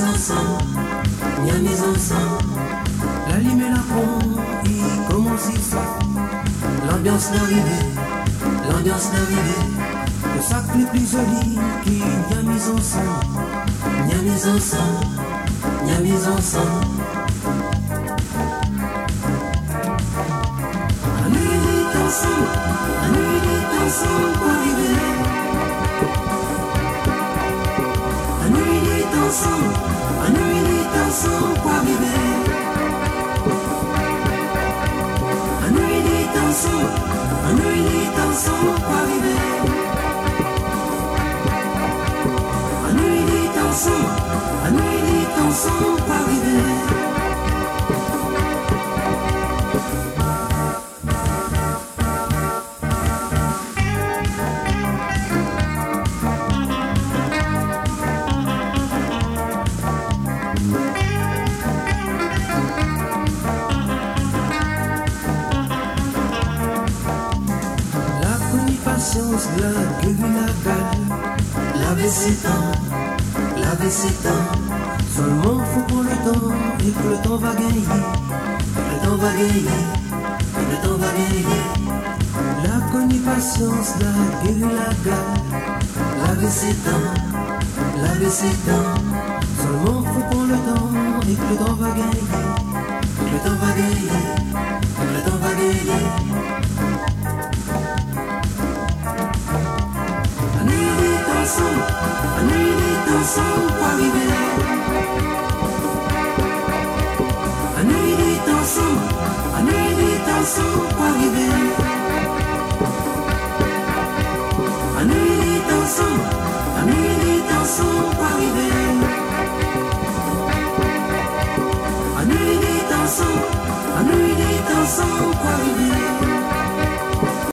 ensemble, Miamis ensemble. La lime et la pompe, il commence ici. L'ambiance d'arrivée, l'ambiance d'arrivée. Le sac le plus joli qui Miamis ensemble, Miamis ensemble, Miamis ensemble. À nous il est ensemble, à nous il est ensemble pour arriver. À nous il est ensemble, à nous il est ensemble pour arriver. À nous il est ensemble, à nous il est ensemble pour arriver. À nous il est ensemble, à nous il est ensemble pour arriver. La gueule, la gueule, laver ses dents, laver ses dents. Seulement faut prendre le temps et que le temps va gagner, le temps va gagner, le temps va gagner. La connue patience, la gueule, la gueule, laver ses dents, laver ses dents. Seulement faut prendre le temps et que le temps va gagner, le temps va gagner, le temps va gagner. À nous il est ensemble pour arriver. À nous il est ensemble, à nous il est ensemble pour arriver.